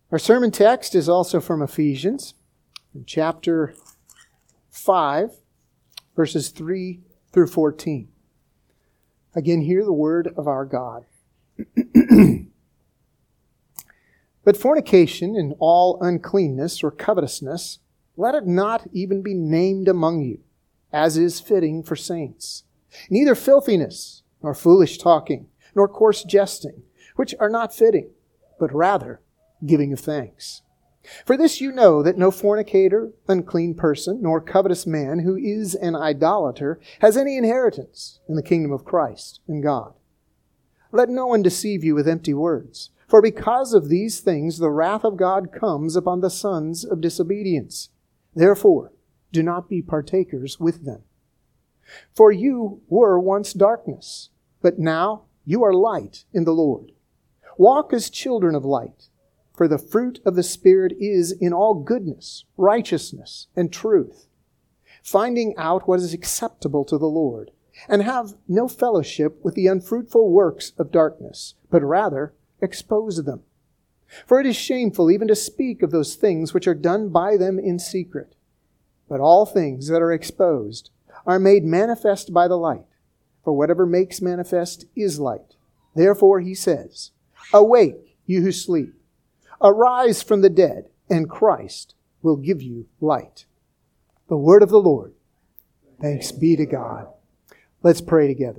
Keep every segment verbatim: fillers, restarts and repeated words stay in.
Our sermon text is also from Ephesians, in chapter five, verses three through fourteen. Again, hear the word of our God. But fornication and all uncleanness or covetousness, let it not even be named among you, as is fitting for saints. Neither filthiness, nor foolish talking, nor coarse jesting, which are not fitting, but rather giving of thanks. For this you know that no fornicator, unclean person, nor covetous man who is an idolater has any inheritance in the kingdom of Christ and God. Let no one deceive you with empty words. For because of these things the wrath of God comes upon the sons of disobedience. Therefore, do not be partakers with them. For you were once darkness, but now you are light in the Lord. Walk as children of light, for the fruit of the Spirit is in all goodness, righteousness, and truth, finding out what is acceptable to the Lord, and have no fellowship with the unfruitful works of darkness, but rather expose them. For it is shameful even to speak of those things which are done by them in secret. But all things that are exposed are made manifest by the light. For whatever makes manifest is light. Therefore he says, Awake, you who sleep. Arise from the dead, and Christ will give you light. The word of the Lord. Thanks be to God. Let's pray together.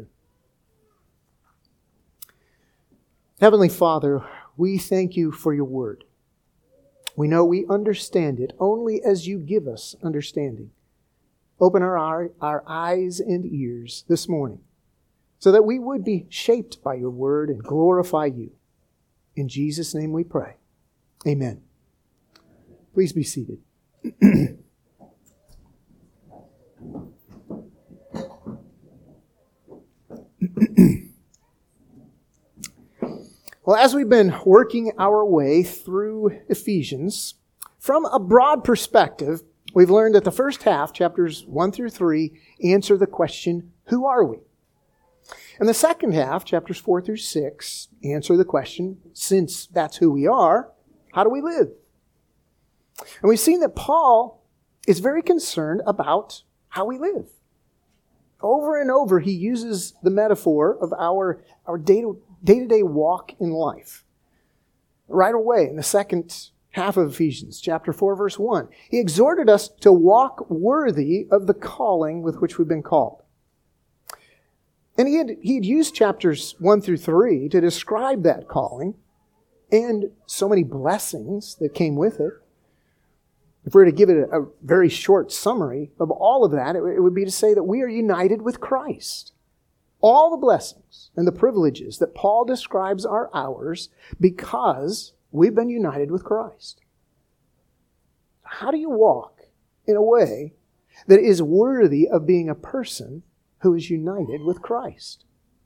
Heavenly Father, we thank you for your word. We know we understand it only as you give us understanding. Open our, our, our eyes and ears this morning so that we would be shaped by your word and glorify you. In Jesus' name we pray. Amen. Please be seated. Well, as we've been working our way through Ephesians, from a broad perspective, we've learned that the first half, chapters one through three, answer the question, who are we? And the second half, chapters four through six, answer the question, since that's who we are, how do we live? And we've seen that Paul is very concerned about how we live. Over and over, he uses the metaphor of our, our day-to-day walk in life. Right away, in the second half of Ephesians, chapter four, verse one, he exhorted us to walk worthy of the calling with which we've been called. And he had, he had used chapters one through three to describe that calling and so many blessings that came with it. If we were to give it a, a very short summary of all of that, it, it would be to say that we are united with Christ. All the blessings and the privileges that Paul describes are ours because we've been united with Christ. How do you walk in a way that is worthy of being a person who is united with Christ?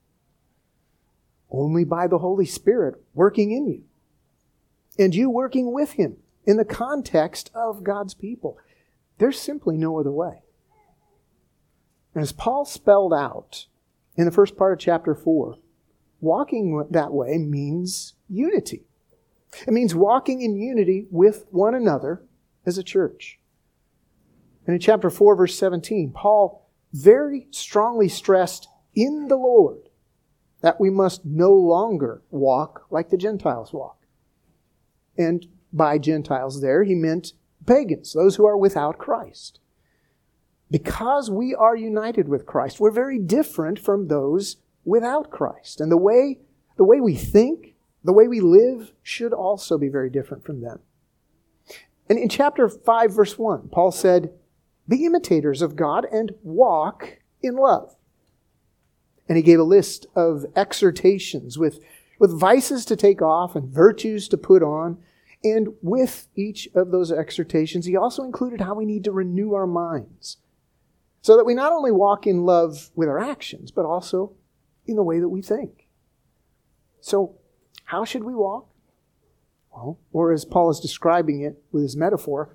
Only by the Holy Spirit working in you. And you working with Him in the context of God's people. There's simply no other way. And as Paul spelled out in the first part of chapter four, walking that way means unity. It means walking in unity with one another as a church. And in chapter four, verse seventeen, Paul very strongly stressed in the Lord that we must no longer walk like the Gentiles walk. And by Gentiles there, he meant pagans, those who are without Christ. Because we are united with Christ, we're very different from those without Christ. And the way, the way we think, the way we live should also be very different from them. And in chapter five, verse one, Paul said, be imitators of God and walk in love. And he gave a list of exhortations with, with vices to take off and virtues to put on. And with each of those exhortations, he also included how we need to renew our minds so that we not only walk in love with our actions, but also in the way that we think. So, how should we walk? Well, or as Paul is describing it with his metaphor,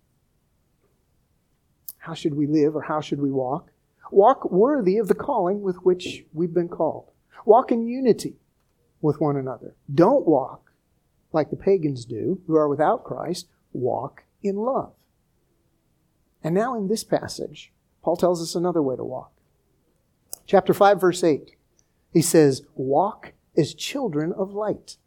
how should we live or how should we walk? Walk worthy of the calling with which we've been called. Walk in unity with one another. Don't walk like the pagans do, who are without Christ, walk in love. And now in this passage, Paul tells us another way to walk. Chapter five, verse eight, he says, walk as children of light.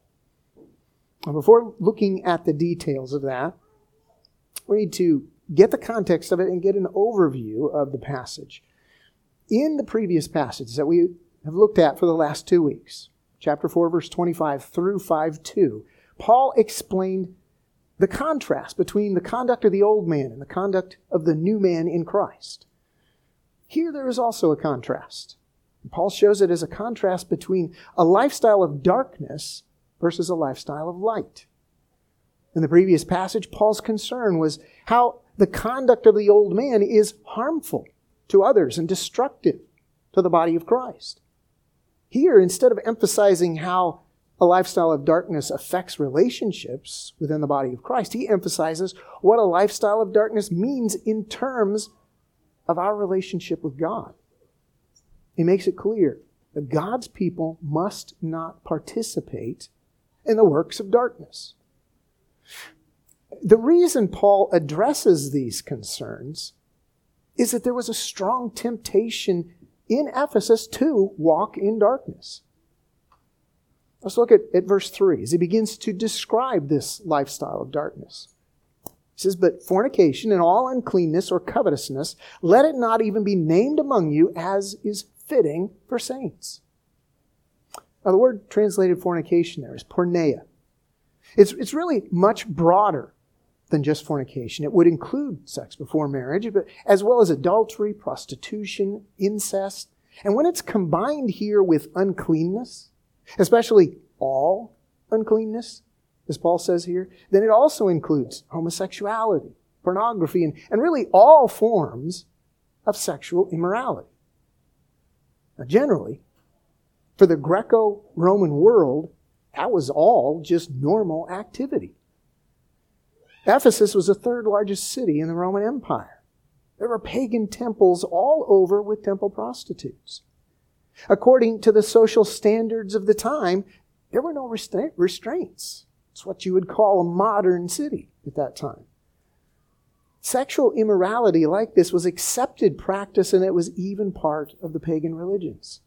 Now, before looking at the details of that, we need to get the context of it and get an overview of the passage. In the previous passages that we have looked at for the last two weeks, chapter four, verse twenty-five through five two, Paul explained the contrast between the conduct of the old man and the conduct of the new man in Christ. Here there is also a contrast. Paul shows it as a contrast between a lifestyle of darkness versus a lifestyle of light. In the previous passage, Paul's concern was how the conduct of the old man is harmful to others and destructive to the body of Christ. Here, instead of emphasizing how a lifestyle of darkness affects relationships within the body of Christ, he emphasizes what a lifestyle of darkness means in terms of our relationship with God. He makes it clear that God's people must not participate in the works of darkness. The reason Paul addresses these concerns is that there was a strong temptation in Ephesus to walk in darkness. Let's look at, at verse three as he begins to describe this lifestyle of darkness. He says, but fornication and all uncleanness or covetousness, let it not even be named among you as is fitting for saints. Now the word translated fornication there is porneia. It's, it's really much broader than just fornication. It would include sex before marriage, but as well as adultery, prostitution, incest. And when it's combined here with uncleanness, especially all uncleanness, as Paul says here, then it also includes homosexuality, pornography, and, and really all forms of sexual immorality. Now generally, for the Greco-Roman world, that was all just normal activity. Ephesus was the third largest city in the Roman Empire. There were pagan temples all over with temple prostitutes. According to the social standards of the time, there were no restra- restraints. It's what you would call a modern city at that time. Sexual immorality like this was accepted practice, and it was even part of the pagan religions.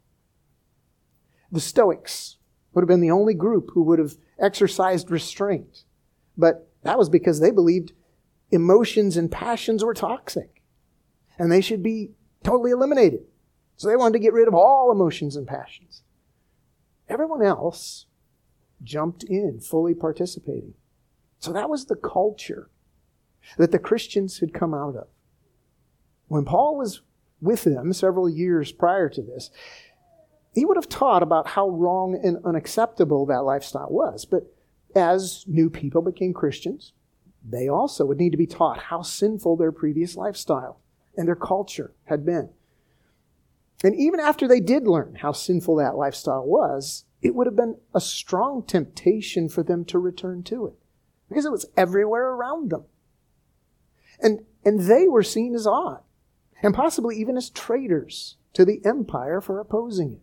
The Stoics would have been the only group who would have exercised restraint. But that was because they believed emotions and passions were toxic and they should be totally eliminated. So they wanted to get rid of all emotions and passions. Everyone else jumped in, fully participating. So that was the culture that the Christians had come out of. When Paul was with them several years prior to this, he would have taught about how wrong and unacceptable that lifestyle was. But as new people became Christians, they also would need to be taught how sinful their previous lifestyle and their culture had been. And even after they did learn how sinful that lifestyle was, it would have been a strong temptation for them to return to it, because it was everywhere around them. And, and they were seen as odd, and possibly even as traitors to the empire for opposing it.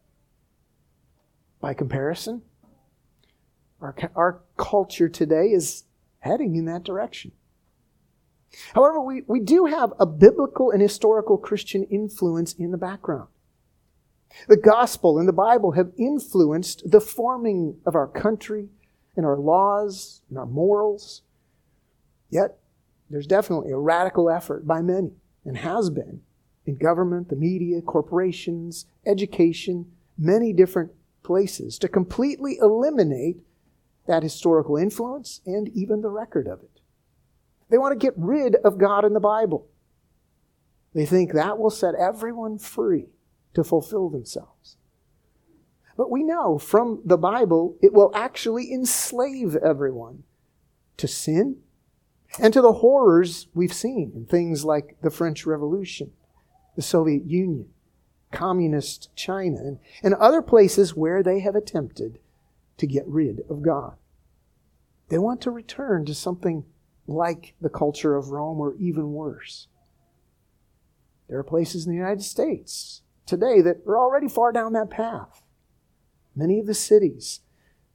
By comparison, our, our culture today is heading in that direction. However, we, we do have a biblical and historical Christian influence in the background. The gospel and the Bible have influenced the forming of our country and our laws and our morals. Yet, there's definitely a radical effort by many, and has been, in government, the media, corporations, education, many different places, to completely eliminate that historical influence and even the record of it. They want to get rid of God in the Bible. They think that will set everyone free to fulfill themselves. But we know from the Bible it will actually enslave everyone to sin and to the horrors we've seen in things like the French Revolution, the Soviet Union, communist China, and, and other places where they have attempted to get rid of God. They want to return to something like the culture of Rome, or even worse. There are places in the United States today that are already far down that path. Many of the cities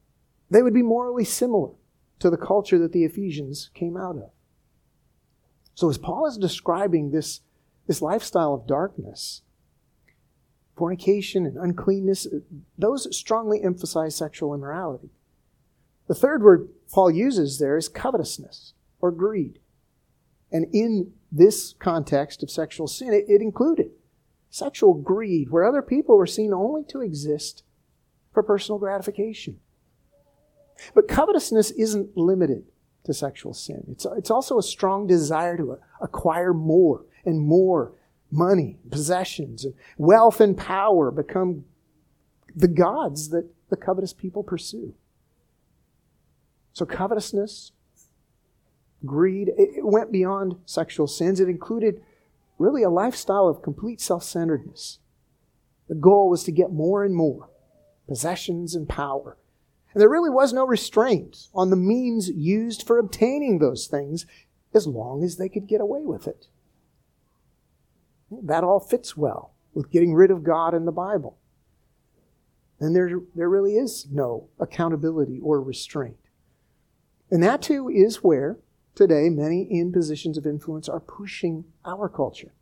they would be morally similar to the culture that the Ephesians came out of. So as Paul is describing this, this lifestyle of darkness, fornication and uncleanness, those strongly emphasize sexual immorality. The third word Paul uses there is covetousness or greed. And in this context of sexual sin, it, it included sexual greed, where other people were seen only to exist for personal gratification. But covetousness isn't limited to sexual sin. It's, it's also a strong desire to acquire more and more money, possessions, and wealth and power become the gods that the covetous people pursue. So covetousness, greed, it went beyond sexual sins. It included really a lifestyle of complete self-centeredness. The goal was to get more and more possessions and power. And there really was no restraint on the means used for obtaining those things as long as they could get away with it. That all fits well with getting rid of God in the Bible. And there, there really is no accountability or restraint. And that too is where today many in positions of influence are pushing our culture.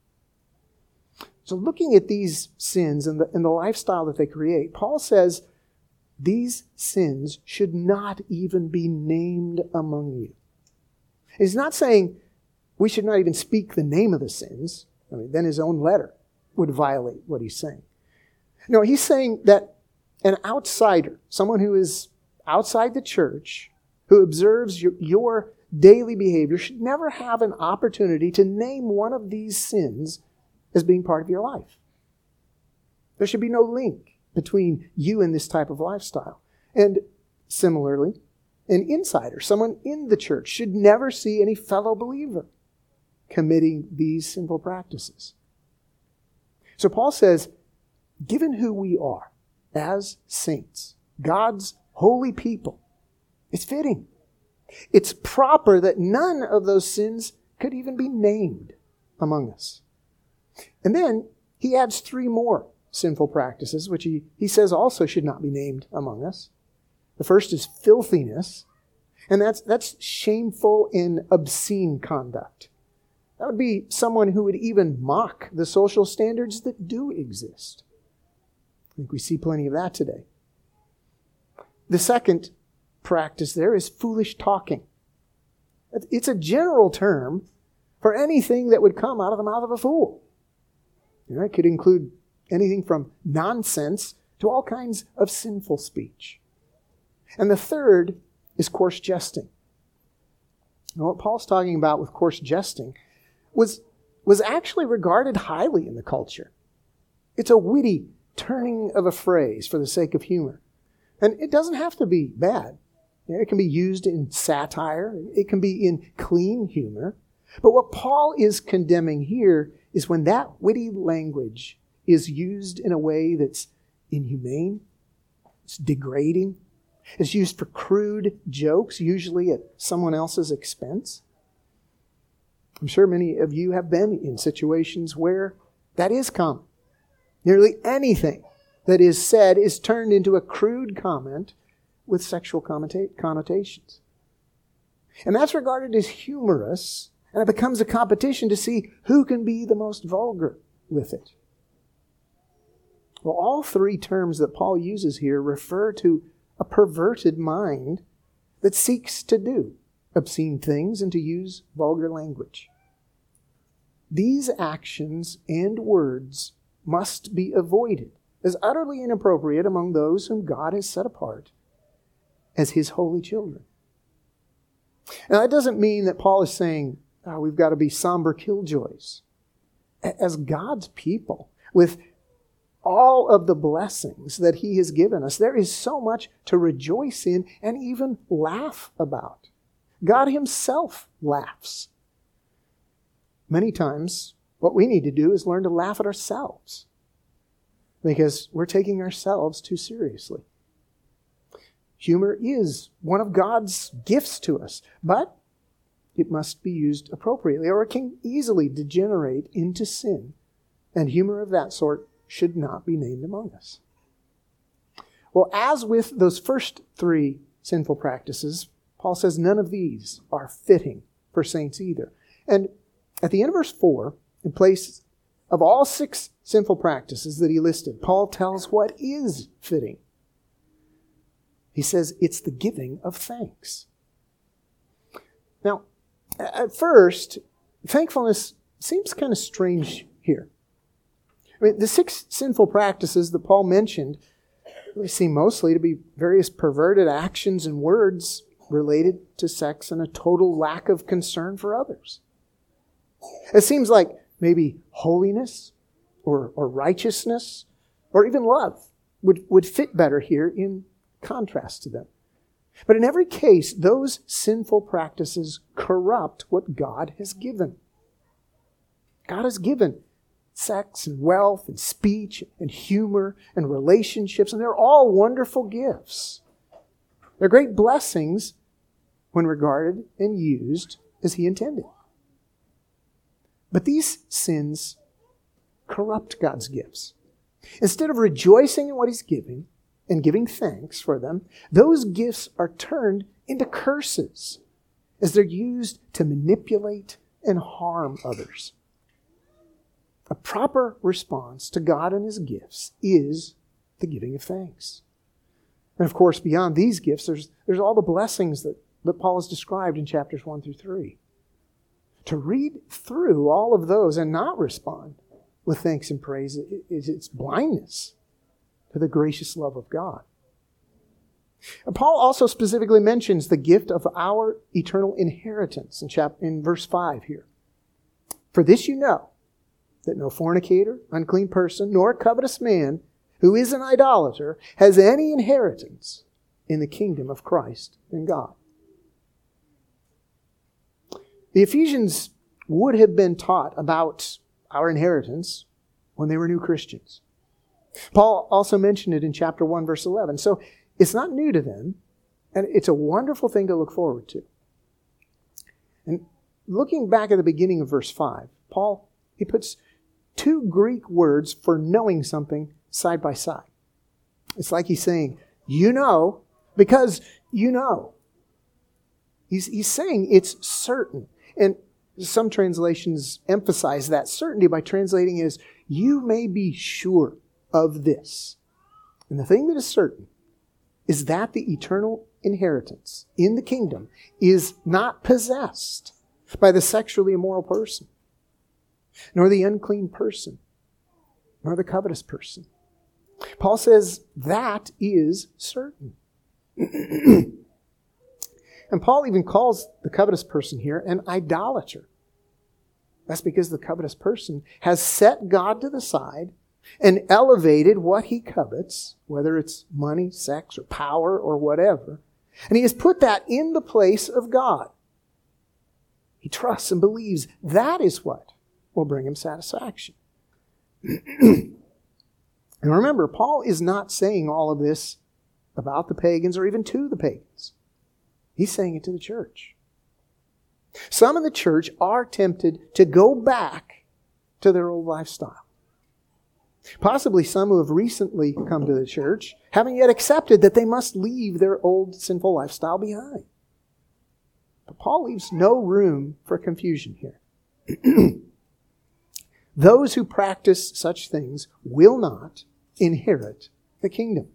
So looking at these sins and the, and the lifestyle that they create, Paul says these sins should not even be named among you. He's not saying we should not even speak the name of the sins. I mean, then his own letter would violate what he's saying. No, he's saying that an outsider, someone who is outside the church, who observes your, your daily behavior, should never have an opportunity to name one of these sins as being part of your life. There should be no link between you and this type of lifestyle. And similarly, an insider, someone in the church, should never see any fellow believer committing these sinful practices. So Paul says, given who we are as saints, God's holy people, it's fitting. It's proper that none of those sins could even be named among us. And then he adds three more sinful practices, which he, he says also should not be named among us. The first is filthiness, and that's, that's shameful and obscene conduct. That would be someone who would even mock the social standards that do exist. I think we see plenty of that today. The second practice there is foolish talking. It's a general term for anything that would come out of the mouth of a fool. You know, it could include anything from nonsense to all kinds of sinful speech. And the third is coarse jesting. Now, what Paul's talking about with coarse jesting was, was actually regarded highly in the culture. It's a witty turning of a phrase for the sake of humor. And it doesn't have to be bad. You know, it can be used in satire. It can be in clean humor. But what Paul is condemning here is when that witty language is used in a way that's inhumane, it's degrading, it's used for crude jokes, usually at someone else's expense. I'm sure many of you have been in situations where that is common. Nearly anything that is said is turned into a crude comment with sexual connotations. And that's regarded as humorous, and it becomes a competition to see who can be the most vulgar with it. Well, all three terms that Paul uses here refer to a perverted mind that seeks to do obscene things and to use vulgar language. These actions and words must be avoided as utterly inappropriate among those whom God has set apart as His holy children. Now, that doesn't mean that Paul is saying, oh, we've got to be somber killjoys. As God's people, with all of the blessings that He has given us, there is so much to rejoice in and even laugh about. God Himself laughs. Many times, what we need to do is learn to laugh at ourselves, because we're taking ourselves too seriously. Humor is one of God's gifts to us, but it must be used appropriately, or it can easily degenerate into sin, and humor of that sort should not be named among us. Well, as with those first three sinful practices, Paul says none of these are fitting for saints either. And at the end of verse four, in place of all six sinful practices that he listed, Paul tells what is fitting. He says it's the giving of thanks. Now, at first, thankfulness seems kind of strange here. I mean, the six sinful practices that Paul mentioned really seem mostly to be various perverted actions and words related to sex and a total lack of concern for others. It seems like maybe holiness or, or righteousness or even love would, would fit better here in contrast to them. But in every case, those sinful practices corrupt what God has given. God has given sex and wealth and speech and humor and relationships, and they're all wonderful gifts. They're great blessings when regarded and used as He intended. But these sins corrupt God's gifts. Instead of rejoicing in what He's giving and giving thanks for them, those gifts are turned into curses as they're used to manipulate and harm others. A proper response to God and His gifts is the giving of thanks. And of course, beyond these gifts, there's, there's all the blessings that, that Paul has described in chapters one through three. To read through all of those and not respond with thanks and praise is its blindness to the gracious love of God. And Paul also specifically mentions the gift of our eternal inheritance in, chap- in verse five here. For this you know, that no fornicator, unclean person, nor covetous man who is an idolater has any inheritance in the kingdom of Christ and God. The Ephesians would have been taught about our inheritance when they were new Christians. Paul also mentioned it in chapter one, verse eleven. So it's not new to them, and it's a wonderful thing to look forward to. And looking back at the beginning of verse five, Paul, he puts two Greek words for knowing something side by side. It's like he's saying, you know, because you know. He's, he's saying it's certain. And some translations emphasize that certainty by translating it as, you may be sure of this. And the thing that is certain is that the eternal inheritance in the kingdom is not possessed by the sexually immoral person, nor the unclean person, nor the covetous person. Paul says that is certain. And Paul even calls the covetous person here an idolater. That's because the covetous person has set God to the side and elevated what he covets, whether it's money, sex, or power, or whatever, and he has put that in the place of God. He trusts and believes that is what will bring him satisfaction. And remember, Paul is not saying all of this about the pagans or even to the pagans. He's saying it to the church. Some in the church are tempted to go back to their old lifestyle. Possibly some who have recently come to the church haven't yet accepted that they must leave their old sinful lifestyle behind. But Paul leaves no room for confusion here. Those who practice such things will not inherit the kingdom.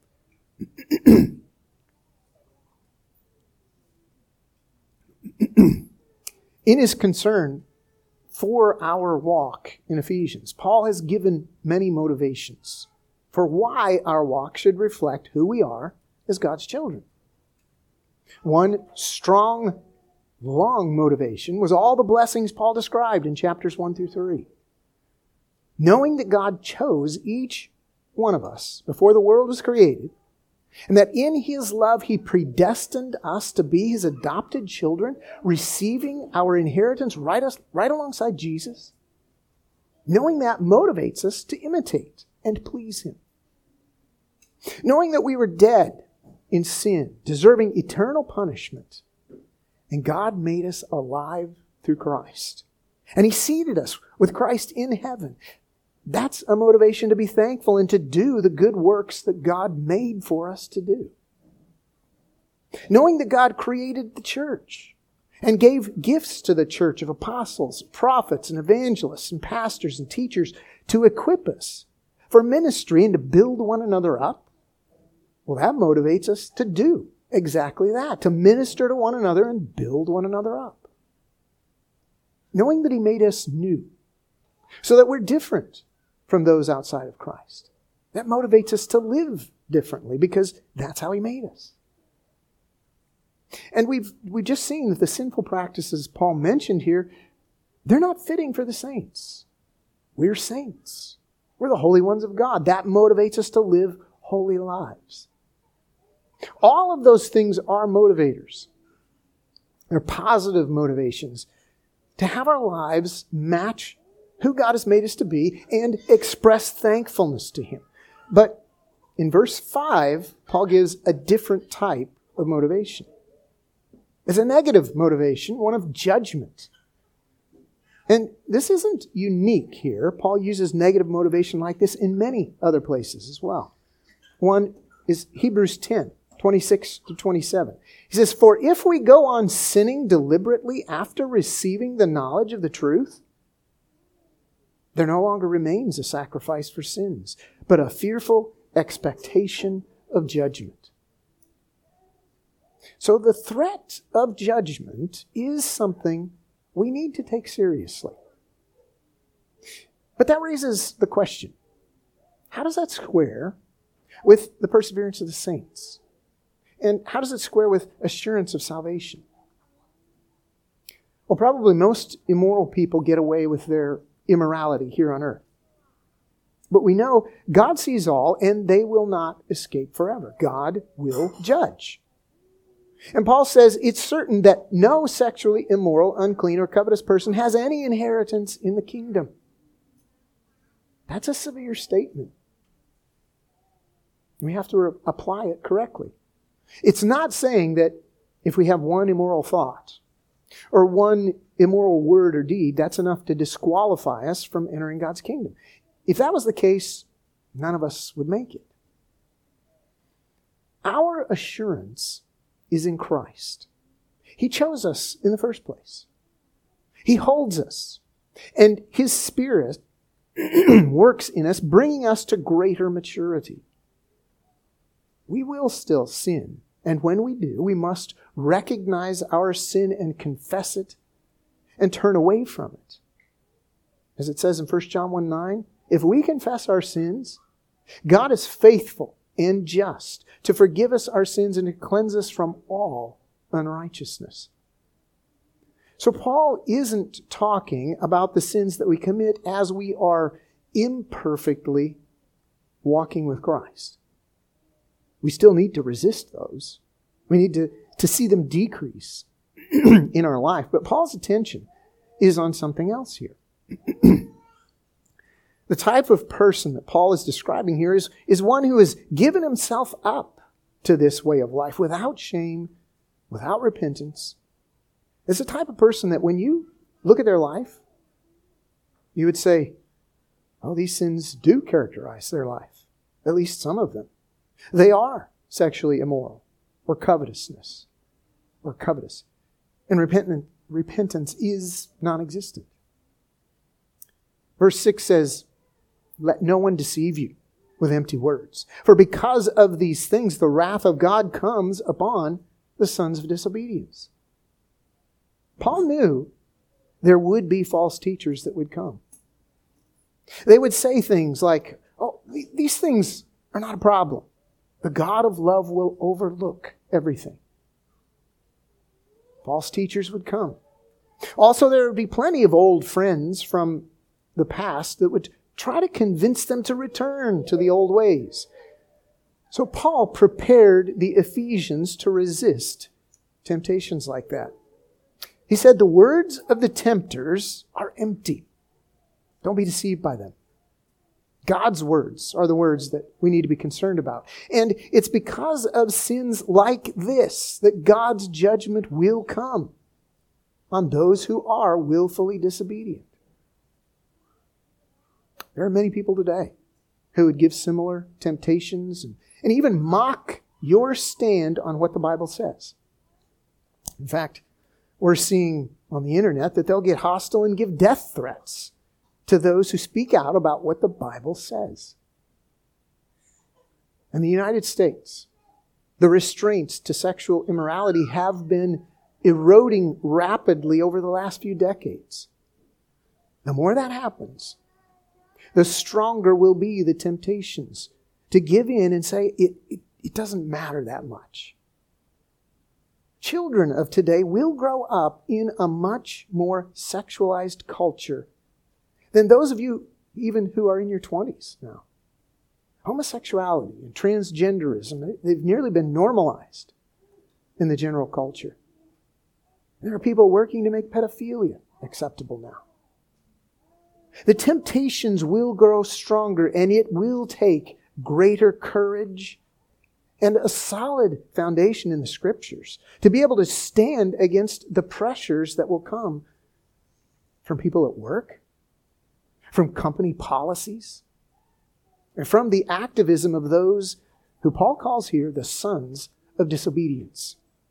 In his concern for our walk in Ephesians, Paul has given many motivations for why our walk should reflect who we are as God's children. One strong, long motivation was all the blessings Paul described in chapters one through three. Knowing that God chose each one of us before the world was created, and that in His love He predestined us to be His adopted children, receiving our inheritance right, us, right alongside Jesus. Knowing that motivates us to imitate and please Him. Knowing that we were dead in sin, deserving eternal punishment, and God made us alive through Christ. And He seated us with Christ in heaven. That's a motivation to be thankful and to do the good works that God made for us to do. Knowing that God created the church and gave gifts to the church of apostles, prophets, and evangelists, and pastors and teachers to equip us for ministry and to build one another up, well, that motivates us to do exactly that, to minister to one another and build one another up. Knowing that He made us new, so that we're different from those outside of Christ. That motivates us to live differently because that's how He made us. And we've we've just seen that the sinful practices Paul mentioned here, they're not fitting for the saints. We're saints. We're the holy ones of God. That motivates us to live holy lives. All of those things are motivators. They're positive motivations to have our lives match who God has made us to be and express thankfulness to Him. But in verse five, Paul gives a different type of motivation. It's a negative motivation, one of judgment. And this isn't unique here. Paul uses negative motivation like this in many other places as well. One is Hebrews ten, twenty-six to twenty-seven. He says, "For if we go on sinning deliberately after receiving the knowledge of the truth, there no longer remains a sacrifice for sins, but a fearful expectation of judgment." So the threat of judgment is something we need to take seriously. But that raises the question, how does that square with the perseverance of the saints? And how does it square with assurance of salvation? Well, probably most immoral people get away with their immorality here on earth. But we know God sees all, and they will not escape forever. God will judge. And Paul says it's certain that no sexually immoral, unclean, or covetous person has any inheritance in the kingdom. That's a severe statement. We have to re- apply it correctly. It's not saying that if we have one immoral thought or one immoral word or deed, that's enough to disqualify us from entering God's kingdom. If that was the case, none of us would make it. Our assurance is in Christ. He chose us in the first place. He holds us. And His Spirit works in us, bringing us to greater maturity. We will still sin. And when we do, we must recognize our sin and confess it and turn away from it. As it says in First John one nine, if we confess our sins, God is faithful and just to forgive us our sins and to cleanse us from all unrighteousness. So Paul isn't talking about the sins that we commit as we are imperfectly walking with Christ. We still need to resist those. We need to, to see them decrease in our life. But Paul's attention is on something else here. The type of person that Paul is describing here is, is one who has given himself up to this way of life without shame, without repentance. It's the type of person that when you look at their life, you would say, oh, these sins do characterize their life. At least some of them. They are sexually immoral, or covetousness, or covetous. And repentant, repentance is non-existent. Verse six says, let no one deceive you with empty words. For because of these things, the wrath of God comes upon the sons of disobedience. Paul knew there would be false teachers that would come. They would say things like, oh, these things are not a problem. The God of love will overlook everything. False teachers would come. Also, there would be plenty of old friends from the past that would try to convince them to return to the old ways. So Paul prepared the Ephesians to resist temptations like that. He said the words of the tempters are empty. Don't be deceived by them. God's words are the words that we need to be concerned about. And it's because of sins like this that God's judgment will come on those who are willfully disobedient. There are many people today who would give similar temptations and, and even mock your stand on what the Bible says. In fact, we're seeing on the internet that they'll get hostile and give death threats to those who speak out about what the Bible says. In the United States, the restraints to sexual immorality have been eroding rapidly over the last few decades. The more that happens, the stronger will be the temptations to give in and say, it, it, it doesn't matter that much. Children of today will grow up in a much more sexualized culture than those of you even who are in your twenties now. Homosexuality and transgenderism, they've nearly been normalized in the general culture. There are people working to make pedophilia acceptable now. The temptations will grow stronger, and it will take greater courage and a solid foundation in the Scriptures to be able to stand against the pressures that will come from people at work, from company policies, and from the activism of those who Paul calls here the sons of disobedience.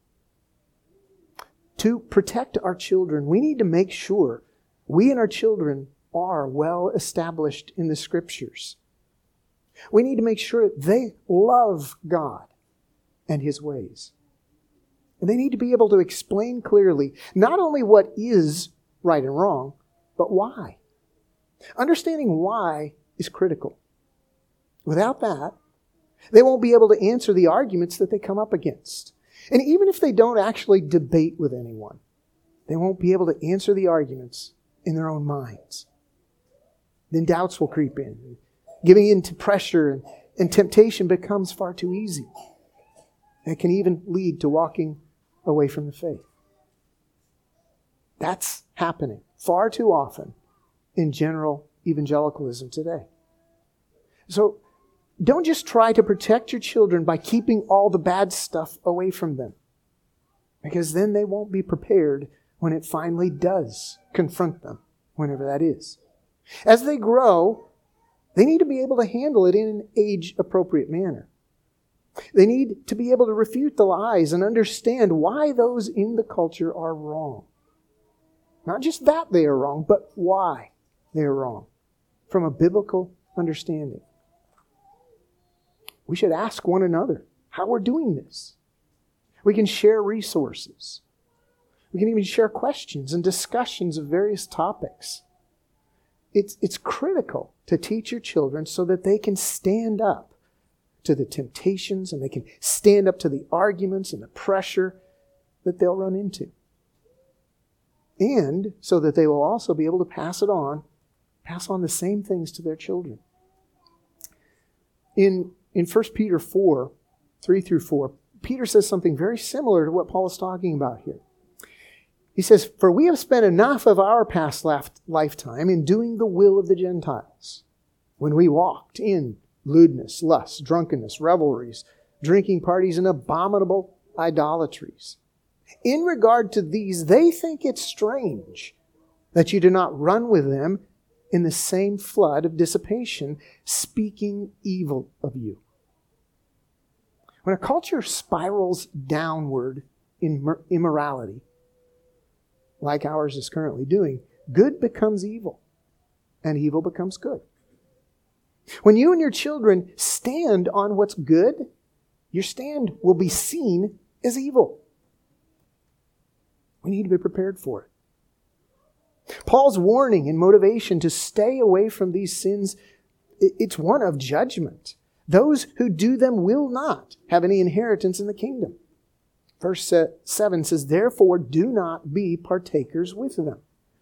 To protect our children, we need to make sure we and our children are well established in the Scriptures. We need to make sure they love God and His ways. And they need to be able to explain clearly not only what is right and wrong, but why. Understanding why is critical. Without that, they won't be able to answer the arguments that they come up against. And even if they don't actually debate with anyone, they won't be able to answer the arguments in their own minds. Then doubts will creep in. Giving in to pressure and, and temptation becomes far too easy. It can even lead to walking away from the faith. That's happening far too often in general evangelicalism today. So don't just try to protect your children by keeping all the bad stuff away from them, because then they won't be prepared when it finally does confront them, whenever that is. As they grow, they need to be able to handle it in an age-appropriate manner. They need to be able to refute the lies and understand why those in the culture are wrong. Not just that they are wrong, but why they are wrong, from a biblical understanding. We should ask one another how we're doing this. We can share resources. We can even share questions and discussions of various topics. It's, it's critical to teach your children so that they can stand up to the temptations and they can stand up to the arguments and the pressure that they'll run into. And so that they will also be able to pass it on, pass on the same things to their children. In In First Peter four, three through four, Peter says something very similar to what Paul is talking about here. He says, "For we have spent enough of our past lifetime in doing the will of the Gentiles, when we walked in lewdness, lust, drunkenness, revelries, drinking parties, and abominable idolatries. In regard to these, they think it strange that you do not run with them in the same flood of dissipation, speaking evil of you." When a culture spirals downward in immorality, like ours is currently doing, good becomes evil, and evil becomes good. When you and your children stand on what's good, your stand will be seen as evil. We need to be prepared for it. Paul's warning and motivation to stay away from these sins, it's one of judgment. Those who do them will not have any inheritance in the kingdom. Verse seven says, "Therefore do not be partakers with them."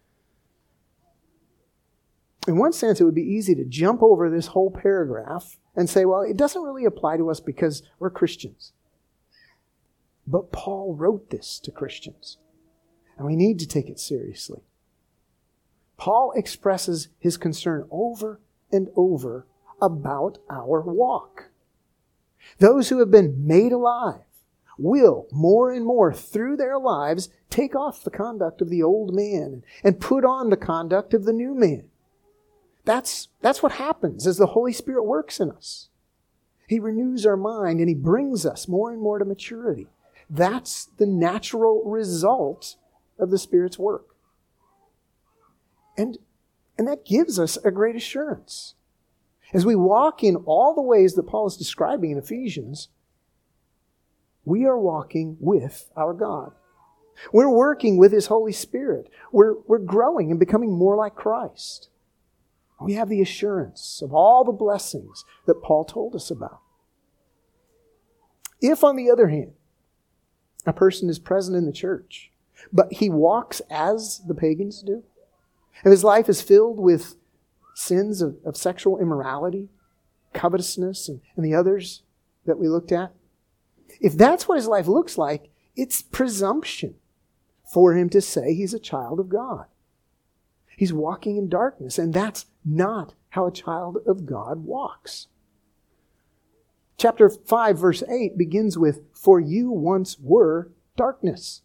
In one sense, it would be easy to jump over this whole paragraph and say, well, it doesn't really apply to us because we're Christians. But Paul wrote this to Christians, and we need to take it seriously. Paul expresses his concern over and over about our walk. Those who have been made alive will more and more through their lives take off the conduct of the old man and put on the conduct of the new man. That's, that's what happens as the Holy Spirit works in us. He renews our mind and He brings us more and more to maturity. That's the natural result of the Spirit's work. And, and that gives us a great assurance. As we walk in all the ways that Paul is describing in Ephesians, we are walking with our God. We're working with His Holy Spirit. We're, we're growing and becoming more like Christ. We have the assurance of all the blessings that Paul told us about. If, on the other hand, a person is present in the church, but he walks as the pagans do, if his life is filled with sins of, of sexual immorality, covetousness, and, and the others that we looked at, if that's what his life looks like, it's presumption for him to say he's a child of God. He's walking in darkness, and that's not how a child of God walks. Chapter five, verse eight begins with, "For you once were darkness."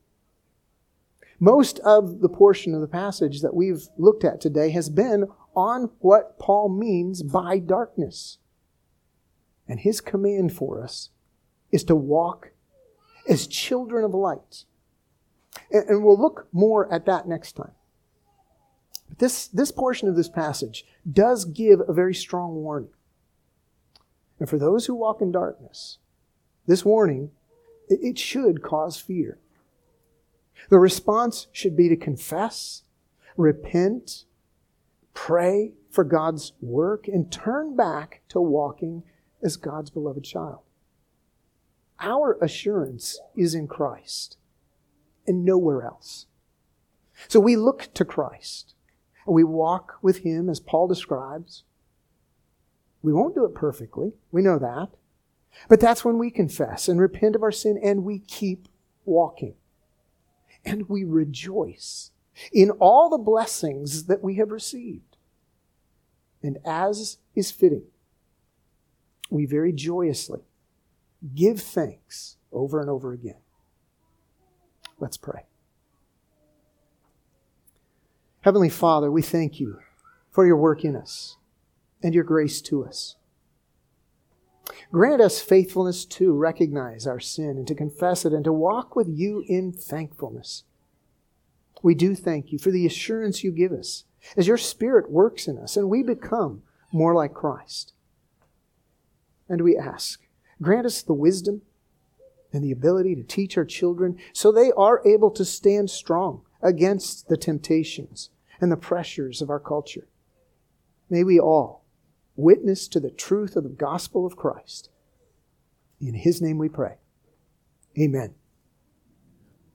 Most of the portion of the passage that we've looked at today has been on what Paul means by darkness. And his command for us is to walk as children of light. And we'll look more at that next time. But this, this portion of this passage does give a very strong warning. And for those who walk in darkness, this warning, it should cause fear. The response should be to confess, repent, pray for God's work, and turn back to walking as God's beloved child. Our assurance is in Christ and nowhere else. So we look to Christ and we walk with Him as Paul describes. We won't do it perfectly. We know that. But that's when we confess and repent of our sin and we keep walking. And we rejoice in all the blessings that we have received. And as is fitting, we very joyously give thanks over and over again. Let's pray. Heavenly Father, we thank You for Your work in us and Your grace to us. Grant us faithfulness to recognize our sin and to confess it and to walk with You in thankfulness. We do thank You for the assurance You give us as Your Spirit works in us and we become more like Christ. And we ask, grant us the wisdom and the ability to teach our children so they are able to stand strong against the temptations and the pressures of our culture. May we all witness to the truth of the gospel of Christ. In His name we pray. Amen.